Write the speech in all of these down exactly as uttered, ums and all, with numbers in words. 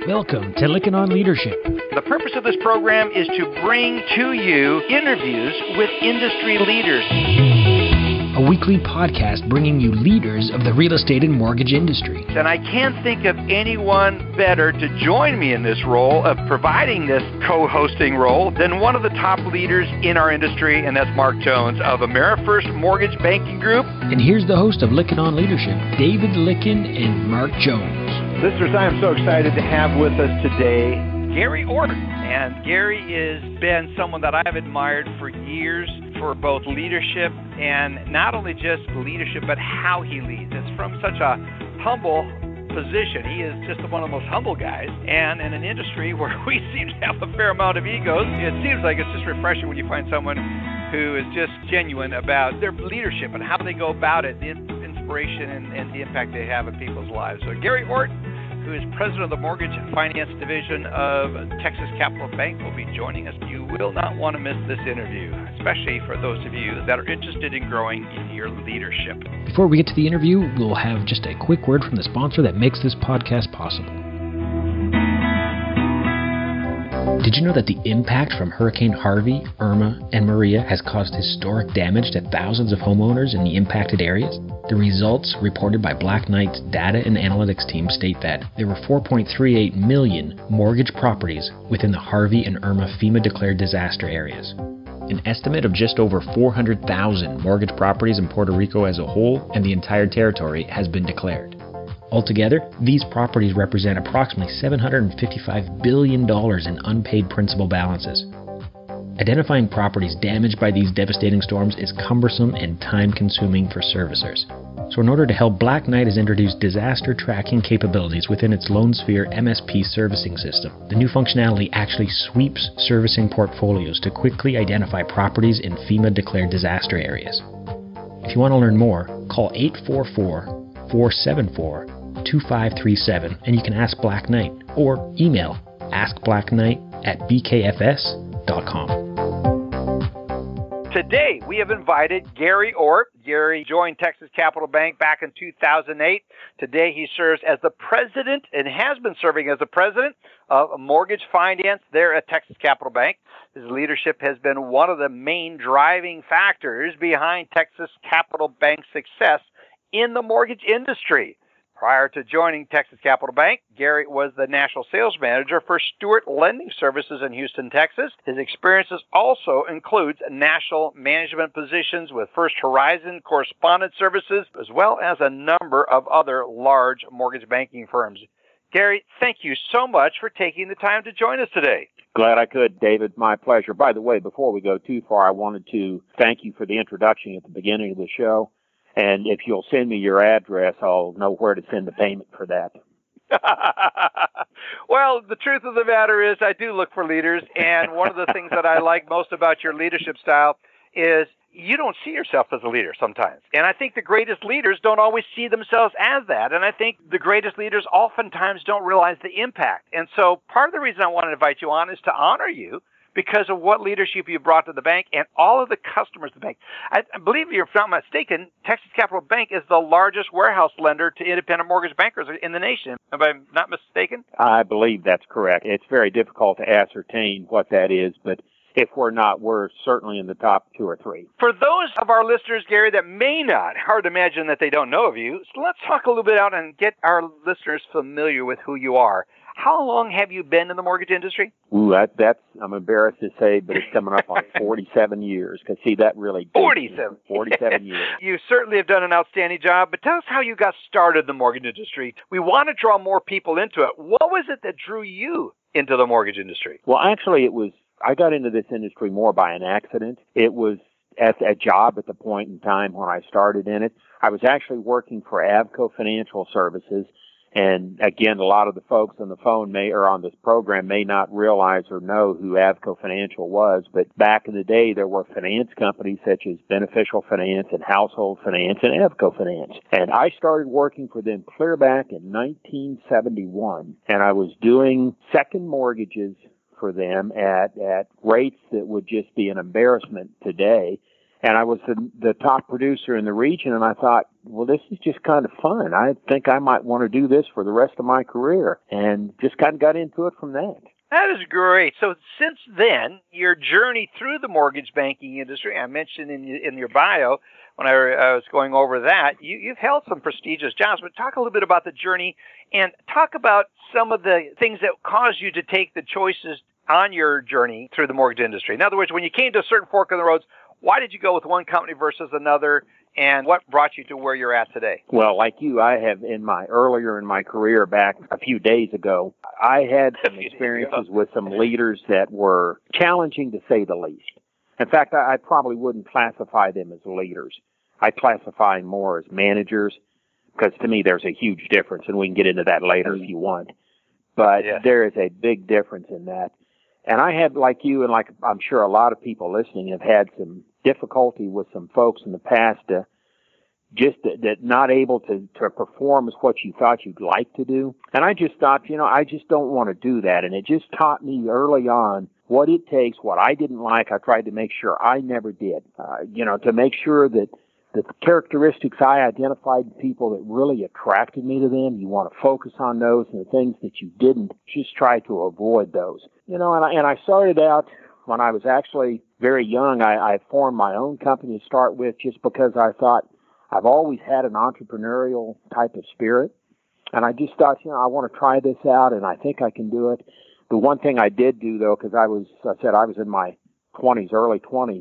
Welcome to Licking on Leadership. The purpose of this program is to bring to you interviews with industry leaders. A weekly podcast bringing you leaders of the real estate and mortgage industry. And I can't think of anyone better to join me in this role of providing this co-hosting role than one of the top leaders in our industry, and that's Mark Jones of AmeriFirst Mortgage Banking Group. And here's the host of Licking on Leadership, David Licken and Mark Jones. Listeners, I am so excited to have with us today Gary Orton. And Gary has been someone that I've admired for years for both leadership and not only just leadership, but how he leads. It's from such a humble position. He is just one of the most humble guys. And in an industry where we seem to have a fair amount of egos, it seems like it's just refreshing when you find someone who is just genuine about their leadership and how they go about it, the inspiration and, and the impact they have in people's lives. So Gary Orton, who is president of the Mortgage Finance Division of Texas Capital Bank, will be joining us. You will not want to miss this interview, especially for those of you that are interested in growing in your leadership. Before we get to the interview, we'll have just a quick word from the sponsor that makes this podcast possible. Did you know that the impact from Hurricane Harvey, Irma, and Maria has caused historic damage to thousands of homeowners in the impacted areas? The results reported by Black Knight's data and analytics team state that there were four point three eight million mortgage properties within the Harvey and Irma FEMA-declared disaster areas. An estimate of just over four hundred thousand mortgage properties in Puerto Rico as a whole and the entire territory has been declared. Altogether, these properties represent approximately seven hundred fifty-five billion dollars in unpaid principal balances. Identifying properties damaged by these devastating storms is cumbersome and time-consuming for servicers. So in order to help, Black Knight has introduced disaster tracking capabilities within its LoanSphere M S P servicing system. The new functionality actually sweeps servicing portfolios to quickly identify properties in FEMA-declared disaster areas. If you want to learn more, call eight four four, four seven four, two five three seven and you can ask Black Knight, or email ask black knight at b k f s dot com. Today, we have invited Gary Ort. Gary joined Texas Capital Bank back in two thousand eight. Today, he serves as the president and has been serving as the president of mortgage finance there at Texas Capital Bank. His leadership has been one of the main driving factors behind Texas Capital Bank's success in the mortgage industry. Prior to joining Texas Capital Bank, Gary was the national sales manager for Stewart Lending Services in Houston, Texas. His experiences also includes national management positions with First Horizon Correspondent Services, as well as a number of other large mortgage banking firms. Gary, thank you so much for taking the time to join us today. Glad I could, David. My pleasure. By the way, before we go too far, I wanted to thank you for the introduction at the beginning of the show. And if you'll send me your address, I'll know where to send the payment for that. Well, the truth of the matter is I do look for leaders, and one of the things that I like most about your leadership style is you don't see yourself as a leader sometimes. And I think the greatest leaders don't always see themselves as that. And I think the greatest leaders oftentimes don't realize the impact. And so part of the reason I want to invite you on is to honor you because of what leadership you brought to the bank and all of the customers of the bank. I, I believe, if I'm not mistaken, Texas Capital Bank is the largest warehouse lender to independent mortgage bankers in the nation. Am I not mistaken? I believe that's correct. It's very difficult to ascertain what that is, but if we're not, we're certainly in the top two or three. For those of our listeners, Gary, that may not, hard to imagine that they don't know of you, so let's talk a little bit out and get our listeners familiar with who you are. How long have you been in the mortgage industry? Ooh, that, that's, I'm embarrassed to say, but it's coming up on forty-seven years. Because, see, that really... forty-seven. forty-seven years. You certainly have done an outstanding job, but tell us how you got started in the mortgage industry. We want to draw more people into it. What was it that drew you into the mortgage industry? Well, actually, it was, I got into this industry more by an accident. It was at a job at the point in time when I started in it. I was actually working for Avco Financial Services. And again, a lot of the folks on the phone may, or on this program may not realize or know who Avco Financial was, but back in the day, there were finance companies such as Beneficial Finance and Household Finance and Avco Finance. And I started working for them clear back in nineteen seventy-one, and I was doing second mortgages for them at, at rates that would just be an embarrassment today. And I was the, the top producer in the region, and I thought, well, this is just kind of fun. I think I might want to do this for the rest of my career, and just kind of got into it from that. That is great. So since then, your journey through the mortgage banking industry, I mentioned in, in your bio when I, I was going over that, you, you've held some prestigious jobs, but talk a little bit about the journey and talk about some of the things that caused you to take the choices on your journey through the mortgage industry. In other words, when you came to a certain fork in the roads, why did you go with one company versus another, and what brought you to where you're at today? Well, like you, I have in my earlier in my career back a few days ago, I had some experiences with some leaders that were challenging to say the least. In fact, I, I probably wouldn't classify them as leaders. I classify them more as managers, because to me there's a huge difference, and we can get into that later if you want. But yeah. There is a big difference in that. And I had, like you, and like I'm sure a lot of people listening have had some difficulty with some folks in the past to just that, that not able to, to perform as what you thought you'd like to do. And I just thought, you know, I just don't want to do that. And it just taught me early on what it takes, what I didn't like. I tried to make sure I never did, uh, you know, to make sure that the characteristics I identified in people that really attracted me to them, you want to focus on those, and the things that you didn't, just try to avoid those. You know, and I, and I started out when I was actually very young. I, I formed my own company to start with just because I thought I've always had an entrepreneurial type of spirit. And I just thought, you know, I want to try this out, and I think I can do it. The one thing I did do, though, because I was, I said I was in my twenties, early twenties,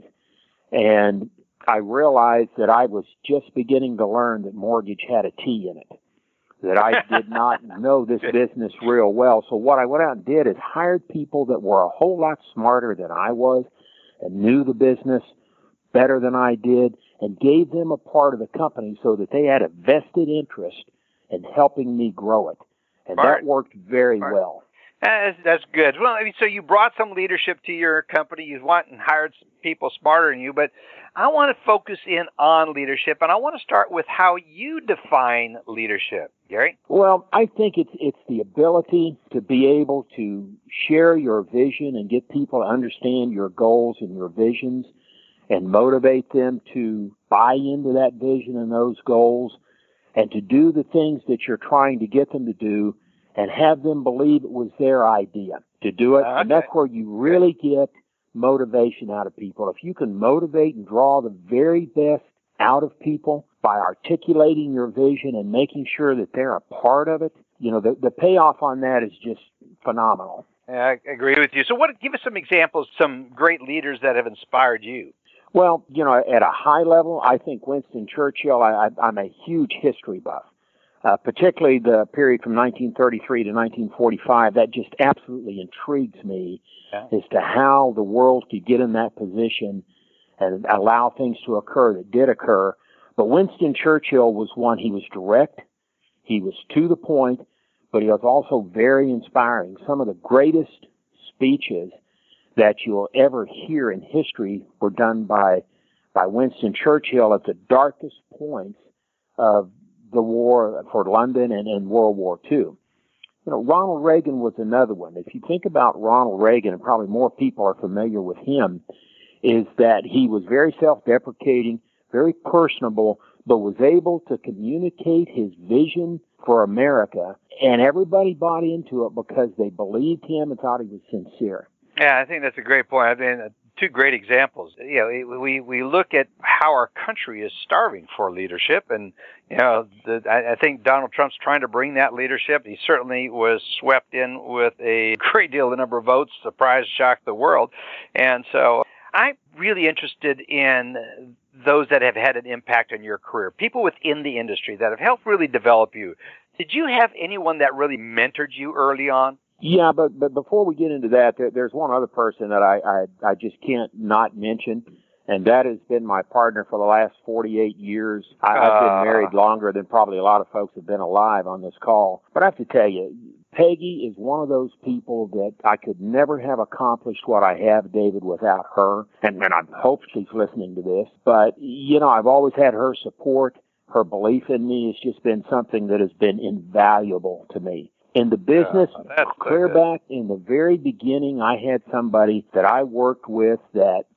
and I realized that I was just beginning to learn that mortgage had a T in it, that I did not know this business real well. So what I went out and did is hired people that were a whole lot smarter than I was and knew the business better than I did, and gave them a part of the company so that they had a vested interest in helping me grow it. And Smart. That worked very Smart. well. That's, that's good. Well, I mean, so you brought some leadership to your company. You went and hired some people smarter than you, but I want to focus in on leadership, and I want to start with how you define leadership. Gary? Well, I think it's it's the ability to be able to share your vision and get people to understand your goals and your visions and motivate them to buy into that vision and those goals and to do the things that you're trying to get them to do, and have them believe it was their idea to do it. Okay. And that's where you really get motivation out of people. If you can motivate and draw the very best out of people by articulating your vision and making sure that they're a part of it, you know, the, the payoff on that is just phenomenal. Yeah, I agree with you. So what, give us some examples, some great leaders that have inspired you. Well, you know, at a high level, I think Winston Churchill, I, I, I'm a huge history buff. Uh, particularly the period from nineteen thirty-three to nineteen forty-five, that just absolutely intrigues me yeah. as to how the world could get in that position and allow things to occur that did occur. But Winston Churchill was one, he was direct, he was to the point, but he was also very inspiring. Some of the greatest speeches that you'll ever hear in history were done by, by Winston Churchill at the darkest points of the war for London and in World War Two. You know, Ronald Reagan was another one. If you think about Ronald Reagan, and probably more people are familiar with him, is that he was very self-deprecating, very personable, but was able to communicate his vision for America, and everybody bought into it because they believed him and thought he was sincere. Yeah, I think that's a great point. I mean, two great examples. You know, we we look at how our country is starving for leadership, and you know, the, I, I think Donald Trump's trying to bring that leadership. He certainly was swept in with a great deal of the number of votes, surprised, shocked the world, and so I'm really interested in those that have had an impact on your career, people within the industry that have helped really develop you. Did you have anyone that really mentored you early on? Yeah, but but before we get into that, there, there's one other person that I, I I just can't not mention, and that has been my partner for the last forty-eight years. I, uh, I've been married longer than probably a lot of folks have been alive on this call. But I have to tell you, Peggy is one of those people that I could never have accomplished what I have, David, without her. And, and I hope she's listening to this. But, you know, I've always had her support. Her belief in me has just been something that has been invaluable to me. In the business, yeah, clear back in the very beginning, I had somebody that I worked with that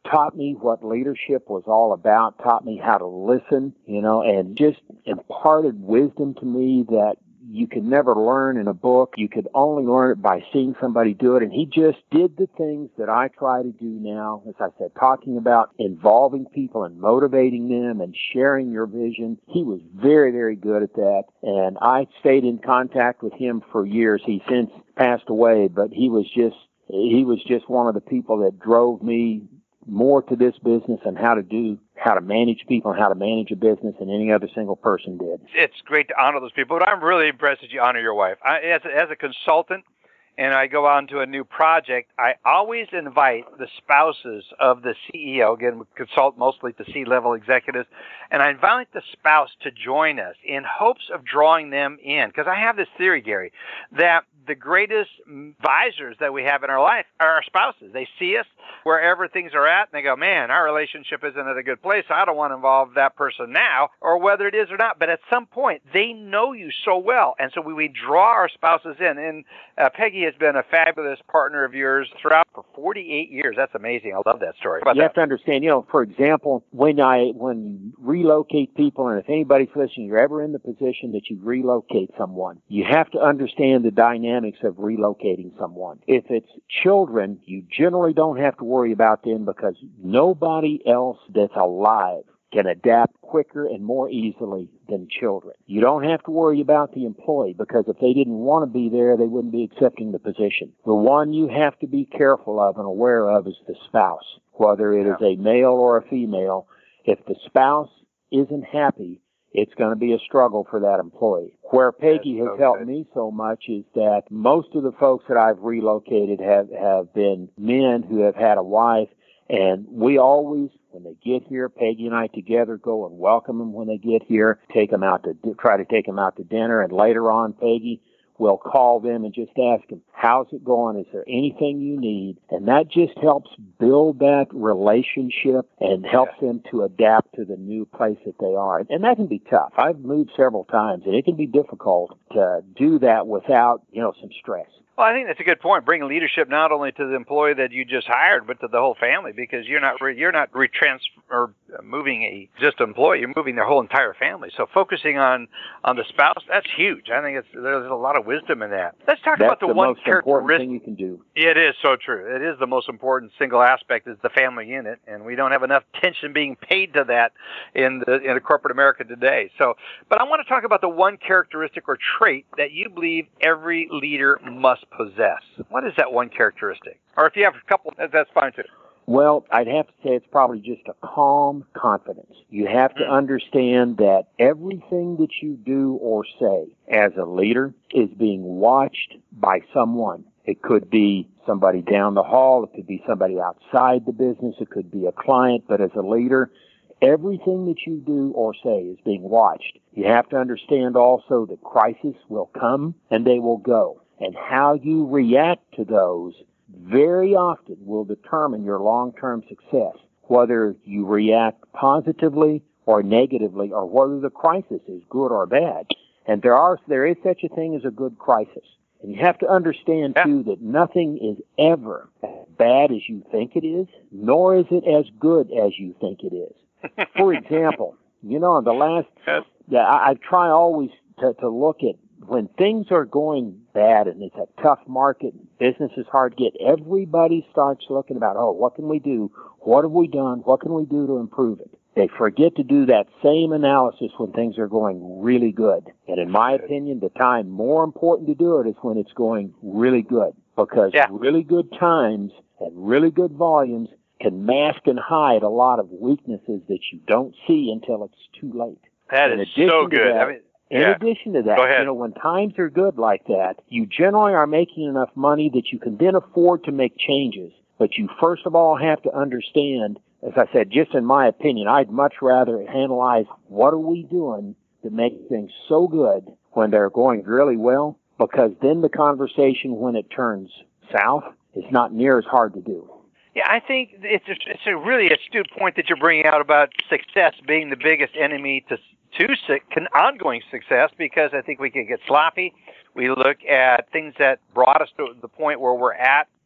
taught me what leadership was all about, taught me how to listen, you know, and just imparted wisdom to me that you could never learn in a book. You could only learn it by seeing somebody do it. And he just did the things that I try to do now, as I said, talking about involving people and motivating them and sharing your vision. He was very, very good at that. And I stayed in contact with him for years. He's since passed away, but he was just, he was just one of the people that drove me more to this business and how to do, how to manage people and how to manage a business than any other single person did. It's great to honor those people, but I'm really impressed that you honor your wife. I, as, a, as a consultant, and I go on to a new project, I always invite the spouses of the C E O, again, we consult mostly to C-level executives, and I invite the spouse to join us in hopes of drawing them in. Because I have this theory, Gary, that the greatest advisors that we have in our life are our spouses. They see us wherever things are at, and they go, man, our relationship isn't at a good place. I don't want to involve that person now, or whether it is or not. But at some point, they know you so well, and so we, we draw our spouses in. And uh, Peggy has been a fabulous partner of yours throughout for forty-eight years. That's amazing. I love that story. You that? have to understand, you know, for example, when I when you relocate people, and if anybody's listening, you're ever in the position that you relocate someone, you have to understand the dynamics of relocating someone. If it's children, you generally don't have to worry about them because nobody else that's alive can adapt quicker and more easily than children. You don't have to worry about the employee because if they didn't want to be there, they wouldn't be accepting the position. The one you have to be careful of and aware of is the spouse, whether it yeah. is a male or a female. If the spouse isn't happy, it's going to be a struggle for that employee. Where Peggy That's has so helped good. me so much is that most of the folks that I've relocated have, have been men who have had a wife, and we always, when they get here, Peggy and I together go and welcome them when they get here, take them out to, try to take them out to dinner, and later on, Peggy will call them and just ask them, how's it going? Is there anything you need? And that just helps build that relationship and helps yeah. them to adapt to the new place that they are. And that can be tough. I've moved several times, and it can be difficult to do that without, you know, some stress. Well, I think that's a good point. Bringing leadership not only to the employee that you just hired, but to the whole family, because you're not re- you're not retransfer or moving a just employee. You're moving their whole entire family. So focusing on, on the spouse, that's huge. I think it's there's a lot of wisdom in that. Let's talk that's about the, the one most characteristic important thing you can do. It is so true. It is the most important single aspect is the family unit, and we don't have enough attention being paid to that in the in the corporate America today. So, but I want to talk about the one characteristic or trait that you believe every leader must possess. What is that one characteristic? Or if you have a couple, that's fine too. Well, I'd have to say it's probably just a calm confidence. You have to understand that everything that you do or say as a leader is being watched by someone. It could be somebody down the hall. It could be somebody outside the business. It could be a client. But as a leader, everything that you do or say is being watched. You have to understand also that crises will come and they will go. And how you react to those very often will determine your long-term success, whether you react positively or negatively, or whether the crisis is good or bad. And there are there is such a thing as a good crisis. And you have to understand, yeah. too, that nothing is ever as bad as you think it is, nor is it as good as you think it is. For example, you know, the last, yes. yeah, I, I try always to, to look at when things are going bad and it's a tough market, business is hard to get, everybody starts looking about, oh, what can we do? What have we done? What can we do to improve it? They forget to do that same analysis when things are going really good. And in my opinion, the time more important to do it is when it's going really good, because yeah. really good times and really good volumes can mask and hide a lot of weaknesses that you don't see until it's too late. That in is so good. That, I mean, In yeah. addition to that, you know, when times are good like that, you generally are making enough money that you can then afford to make changes. But you first of all have to understand, as I said, just in my opinion, I'd much rather analyze what are we doing to make things so good when they're going really well, because then the conversation when it turns south is not near as hard to do. Yeah, I think it's a, it's a really astute point that you're bringing out about success being the biggest enemy to to ongoing success, because I think we can get sloppy. We look at things that brought us to the point where we're at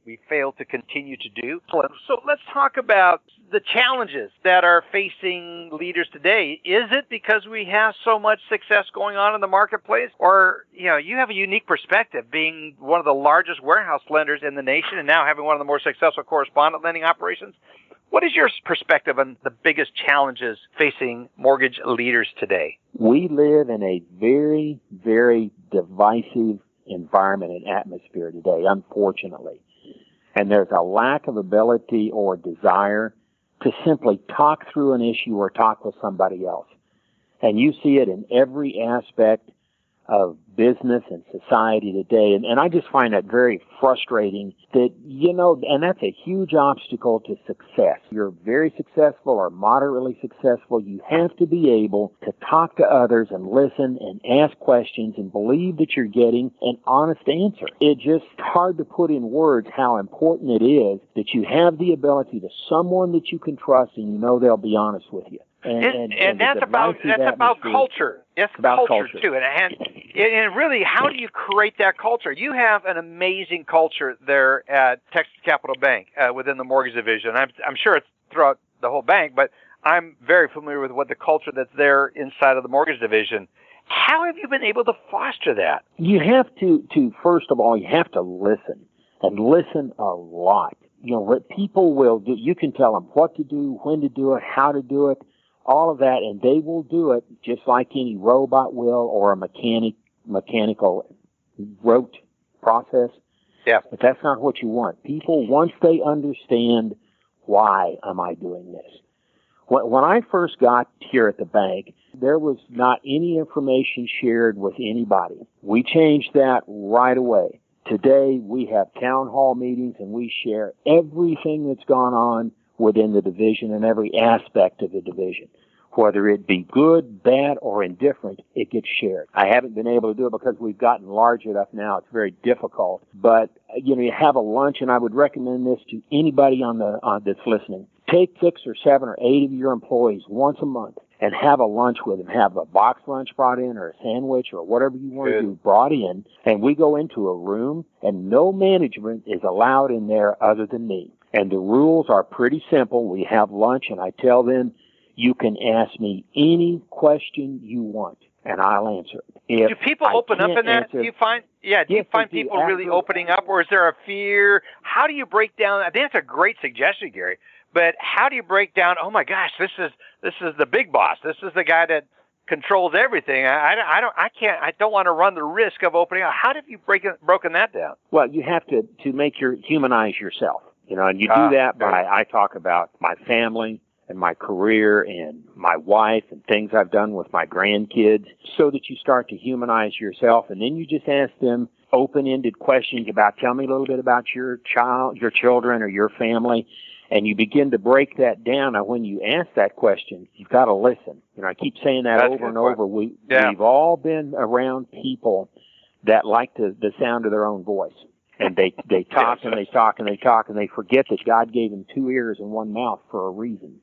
we fail to continue to do. So let's talk about the challenges that are facing leaders today. Is it because we have so much success going on in the marketplace? Or, you know, you have a unique perspective being one of the largest warehouse lenders in the nation and now having one of the more successful correspondent lending operations. What is your perspective on the biggest challenges facing mortgage leaders today? We live in a very, very divisive environment and atmosphere today, unfortunately. And there's a lack of ability or desire to simply talk through an issue or talk with somebody else. And you see it in every aspect of business and society today. And, and I just find that very frustrating that, you know, and that's a huge obstacle to success. You're very successful or moderately successful. You have to be able to talk to others and listen and ask questions and believe that you're getting an honest answer. It's just hard to put in words how important it is that you have the ability to someone that you can trust and you know they'll be honest with you. And, and, and, and that's about that's about culture. It's about culture, culture too. And, and and really, how do you create that culture? You have an amazing culture there at Texas Capital Bank uh, within the mortgage division. I'm I'm sure it's throughout the whole bank, but I'm very familiar with what the culture that's there inside of the mortgage division. How have you been able to foster that? You have to to first of all, you have to listen and listen a lot. You know, what people will do. You can tell them what to do, when to do it, how to do it. All of that, and they will do it just like any robot will or a mechanic, mechanical rote process. Yeah. But that's not what you want. People, once they understand why am I doing this. When, when I first got here at the bank, there was not any information shared with anybody. We changed that right away. Today, we have town hall meetings, and we share everything that's gone on within the division and every aspect of the division. Whether it be good, bad, or indifferent, it gets shared. I haven't been able to do it because we've gotten large enough now. It's very difficult. But, you know, you have a lunch, and I would recommend this to anybody on the on that's listening. Take six or seven or eight of your employees once a month and have a lunch with them. Have a box lunch brought in or a sandwich or whatever you want Good. to do brought in, and we go into a room, and no management is allowed in there other than me. And the rules are pretty simple. We have lunch, and I tell them, you can ask me any question you want, and I'll answer it. If do people I open up in that? Answer, do you find, yeah, do yes, you find do. people really Absolutely. opening up, or is there a fear? How do you break down? I think that's a great suggestion, Gary. But how do you break down? Oh my gosh, this is this is the big boss. This is the guy that controls everything. I, I, I don't I can't I don't want to run the risk of opening up. How have you break it, broken that down? Well, you have to to make your humanize yourself. You know, and you Ah, do that by, right. I talk about my family and my career and my wife and things I've done with my grandkids so that you start to humanize yourself. And then you just ask them open-ended questions about, tell me a little bit about your child, your children or your family. And you begin to break that down. Now, when you ask that question, you've got to listen. You know, I keep saying that That's over and good. over. We, Yeah. We've all been around people that like to, the sound of their own voice. And they, they talk Yes. and they talk and they talk and they forget that God gave them two ears and one mouth for a reason.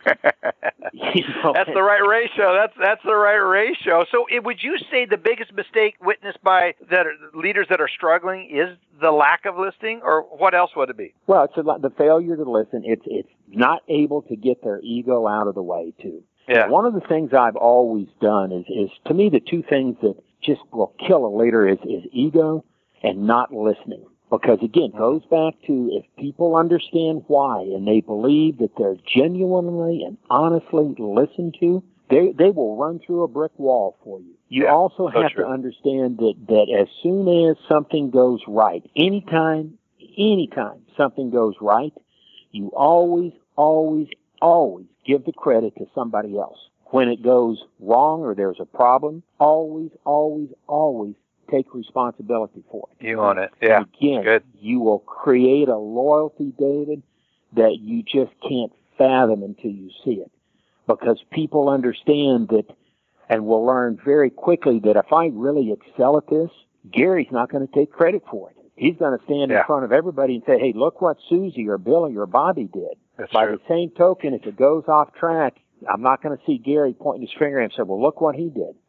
You know? That's the right ratio. That's that's the right ratio. So, it, would you say the biggest mistake witnessed by that are, leaders that are struggling is the lack of listening, or what else would it be? Well, it's a, lot- the failure to listen. It's it's not able to get their ego out of the way too. Yeah. And one of the things I've always done is is to me the two things that just will kill a leader is is ego and not listening. Because, again, it goes back to if people understand why and they believe that they're genuinely and honestly listened to, they they will run through a brick wall for you. You Yeah, also so have true. to understand that, that as soon as something goes right, anytime, anytime something goes right, you always, always, always give the credit to somebody else. When it goes wrong or there's a problem, always, always, always take responsibility for it. You own it. Yeah. Again, Good. you will create a loyalty, David, that you just can't fathom until you see it. Because people understand that and will learn very quickly that if I really excel at this, Gary's not going to take credit for it. He's going to stand Yeah. in front of everybody and say, hey, look what Susie or Billy or Bobby did. That's By true. the same token, if it goes off track, I'm not going to see Gary pointing his finger and say, well, look what he did.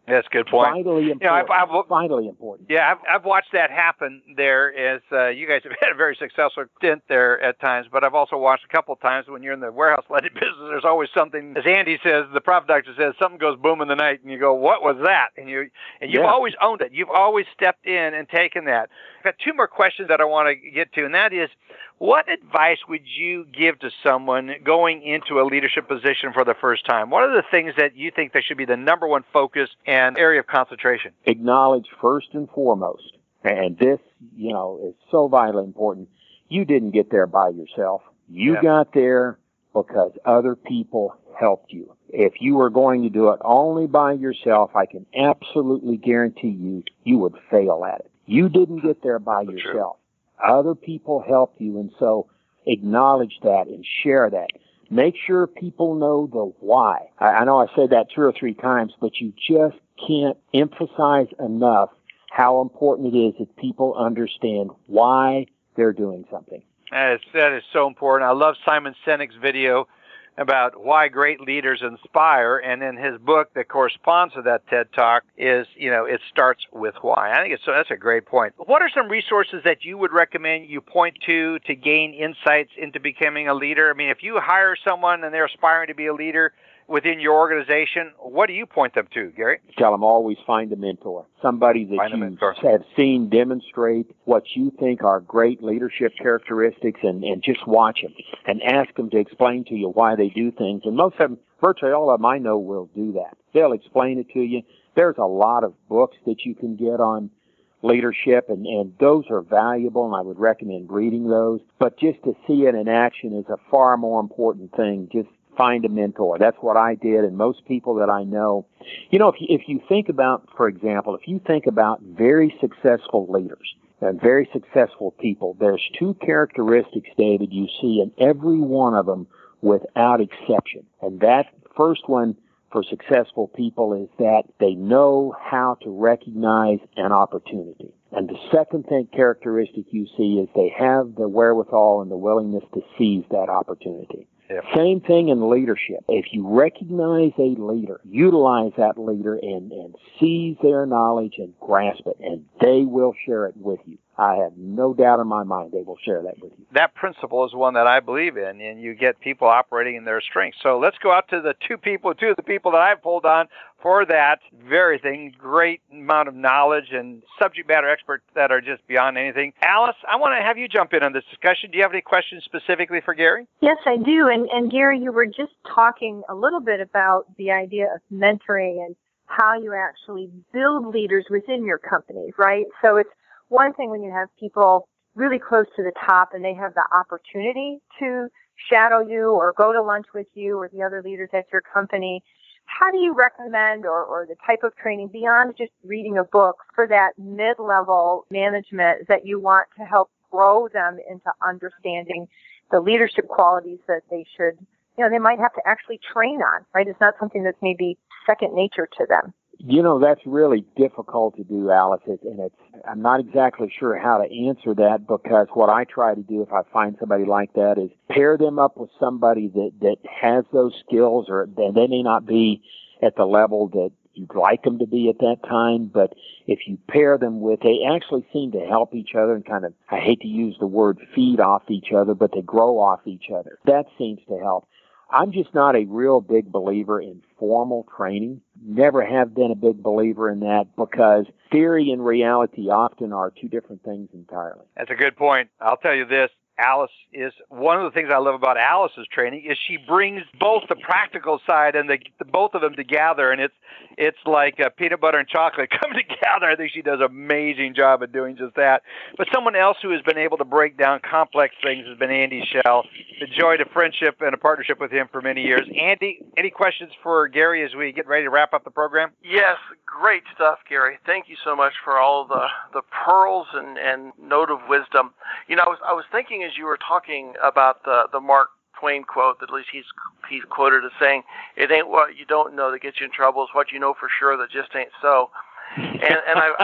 That's a good point. Vitally important. You know, I've, I've, vitally important. Yeah, I've, I've watched that happen there as uh, you guys have had a very successful stint there at times, but I've also watched a couple of times when you're in the warehouse lending business, there's always something, as Andy says, the profit doctor says, something goes boom in the night, and you go, what was that? And, you, and you've yeah. always owned it. You've always stepped in and taken that. I've got two more questions that I want to get to, and that is, what advice would you give to someone going into a leadership position for the first time? What are the things that you think that should be the number one focus and area of concentration? Acknowledge first and foremost, and this, you know, is so vitally important, you didn't get there by yourself. You yeah. got there because other people helped you. If you were going to do it only by yourself, I can absolutely guarantee you, you would fail at it. You didn't get there by That's yourself. True. Other people helped you, and so acknowledge that and share that. Make sure people know the why. I, I know I said that two or three times, but you just can't emphasize enough how important it is that people understand why they're doing something. That is, that is so important. I love Simon Sinek's video about why great leaders inspire, and then his book that corresponds to that TED Talk is, you know, it starts with why. I think it's so that's a great point. What are some resources that you would recommend you point to to gain insights into becoming a leader? I mean, if you hire someone and they're aspiring to be a leader within your organization, what do you point them to, Gary? Tell them always find a mentor, somebody that find you have seen demonstrate what you think are great leadership characteristics, and, and just watch them and ask them to explain to you why they do things. And most of them, virtually all of them I know, will do that. They'll explain it to you. There's a lot of books that you can get on leadership, and, and those are valuable, and I would recommend reading those. But just to see it in action is a far more important thing. Just find a mentor. That's what I did, and most people that I know. You know, if you, if you think about, for example, if you think about very successful leaders and very successful people, there's two characteristics, David, you see in every one of them without exception. And that first one for successful people is that they know how to recognize an opportunity. And the second thing characteristic you see is they have the wherewithal and the willingness to seize that opportunity. Yep. Same thing in leadership. If you recognize a leader, utilize that leader and, and seize their knowledge and grasp it, and they will share it with you. I have no doubt in my mind they will share that with you. That principle is one that I believe in, and you get people operating in their strengths. So let's go out to the two people, two of the people that I've pulled on for that very thing, great amount of knowledge and subject matter experts that are just beyond anything. Alice, I want to have you jump in on this discussion. Do you have any questions specifically for Gary? Yes, I do. And, and Gary, you were just talking a little bit about the idea of mentoring and how you actually build leaders within your company, right? So it's one thing when you have people really close to the top and they have the opportunity to shadow you or go to lunch with you or the other leaders at your company. How do you recommend or, or the type of training beyond just reading a book for that mid-level management that you want to help grow them into understanding the leadership qualities that they should, you know, they might have to actually train on, right? It's not something that's maybe second nature to them. You know, that's really difficult to do, Alice, and it's, I'm not exactly sure how to answer that, because what I try to do if I find somebody like that is pair them up with somebody that, that has those skills, or they may not be at the level that you'd like them to be at that time, but if you pair them with, they actually seem to help each other and kind of, I hate to use the word feed off each other, but they grow off each other. That seems to help. I'm just not a real big believer in formal training. Never have been a big believer in that, because theory and reality often are two different things entirely. That's a good point. I'll tell you this. Alice is, one of the things I love about Alice's training is she brings both the practical side and the, the both of them together, and it's it's like uh, peanut butter and chocolate come together. I think she does an amazing job of doing just that. But someone else who has been able to break down complex things has been Andy Schell. Enjoyed a friendship and a partnership with him for many years. Andy, any questions for Gary as we get ready to wrap up the program? Yes, great stuff, Gary. Thank you so much for all the, the pearls and, and note of wisdom. You know, I was I was thinking as you were talking about the, the Mark Twain quote, that at least he's he's quoted as saying, "It ain't what you don't know that gets you in trouble, it's what you know for sure that just ain't so." And and I,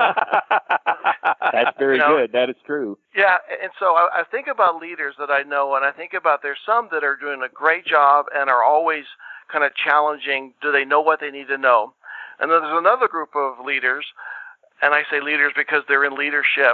I that's very you know, good. That is true. Yeah, and so I, I think about leaders that I know, and I think about there's some that are doing a great job and are always kind of challenging. Do they know what they need to know? And then there's another group of leaders, and I say leaders because they're in leadership,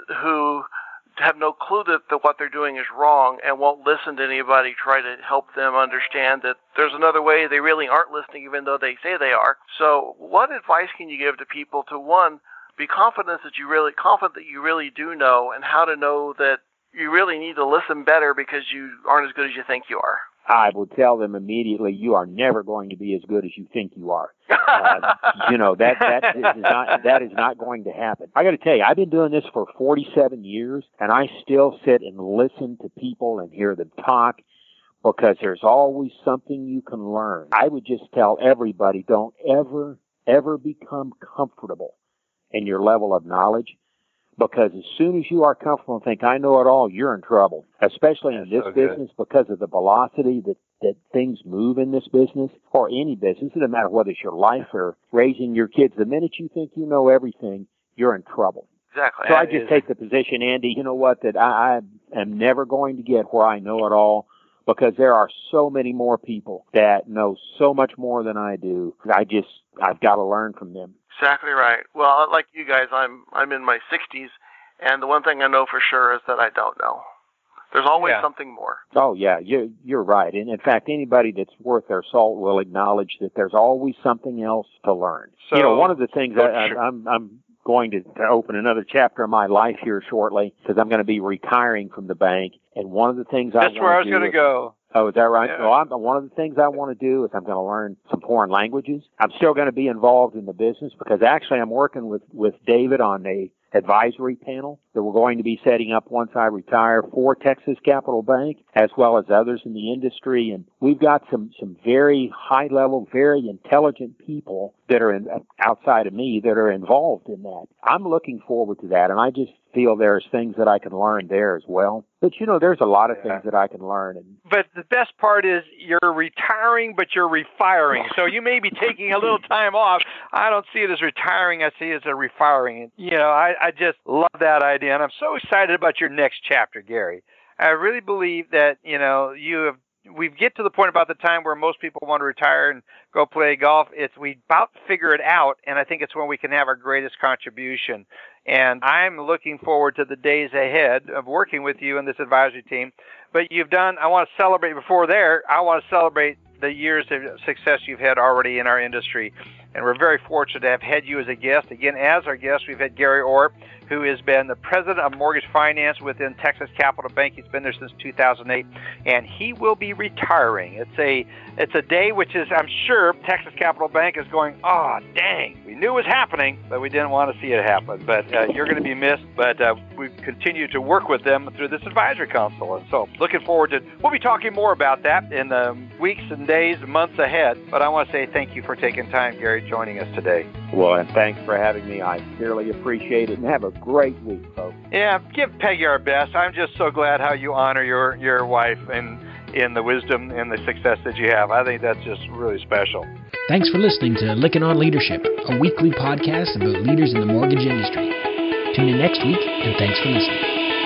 who have no clue that, that what they're doing is wrong and won't listen to anybody try to help them understand that there's another way. They really aren't listening even though they say they are. So what advice can you give to people to, one, be confident that you really confident that you really do know, and how to know that you really need to listen better because you aren't as good as you think you are? I will tell them immediately, you are never going to be as good as you think you are. Uh, you know, that, that is not, that is not going to happen. I got to tell you, I've been doing this for forty-seven years, and I still sit and listen to people and hear them talk, because there's always something you can learn. I would just tell everybody, don't ever, ever become comfortable in your level of knowledge. Because as soon as you are comfortable and think, I know it all, you're in trouble, especially in this so business, because of the velocity that, that things move in this business, or any business. It doesn't matter whether it's your life or raising your kids. The minute you think you know everything, you're in trouble. Exactly. So I just take the position, Andy, you know what, that I, I am never going to get where I know it all, because there are so many more people that know so much more than I do. I just, I've got to learn from them. Exactly right. Well, like you guys, I'm I'm in my sixties, and the one thing I know for sure is that I don't know. There's always yeah. something more. Oh, yeah, you're, you're right. And, in fact, anybody that's worth their salt will acknowledge that there's always something else to learn. So, you know, one of the things so I, sure. I, I'm, I'm going to, to open another chapter of my life here shortly, because I'm going to be retiring from the bank. And one of the things I That's where I was going to go. Oh, is that right? Yeah. Well, I'm, one of the things I want to do is I'm going to learn some foreign languages. I'm still going to be involved in the business, because actually I'm working with, with David on a advisory panel that we're going to be setting up once I retire for Texas Capital Bank, as well as others in the industry. And we've got some, some very high-level, very intelligent people that are in, outside of me that are involved in that. I'm looking forward to that, and I just feel there's things that I can learn there as well. But, you know, there's a lot of Yeah. things that I can learn. And But the best part is you're retiring, but you're refiring. So you may be taking a little time off. I don't see it as retiring. I see it as a refiring. You know, I, I just love that idea. And I'm so excited about your next chapter, Gary. I really believe that, you know, you have, we get to the point about the time where most people want to retire and go play golf. It's we about figure it out, and I think it's when we can have our greatest contribution. And I'm looking forward to the days ahead of working with you and this advisory team. But you've done, I want to celebrate before there, I want to celebrate the years of success you've had already in our industry. And we're very fortunate to have had you as a guest. Again, as our guest, we've had Gary Orr, who has been the president of mortgage finance within Texas Capital Bank. He's been there since two thousand eight, and he will be retiring. It's a it's a day which is, I'm sure, Texas Capital Bank is going, oh, dang, we knew it was happening, but we didn't want to see it happen. But uh, you're going to be missed, but uh, we continue to work with them through this advisory council. And so looking forward to, we'll be talking more about that in the weeks and days, months ahead. But I want to say thank you for taking time, Gary, joining us today. well, and thanks for having me. I sincerely appreciate it, and have a great week, folks. Yeah, give Peggy our best. I'm just so glad how you honor your, your wife and in the wisdom and the success that you have. I think that's just really special. Thanks for listening to Licking on Leadership, a weekly podcast about leaders in the mortgage industry. Tune in next week, and thanks for listening.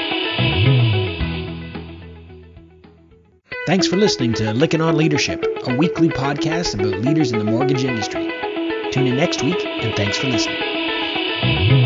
Thanks for listening to Licking on Leadership, a weekly podcast about leaders in the mortgage industry. Tune in next week, and thanks for listening.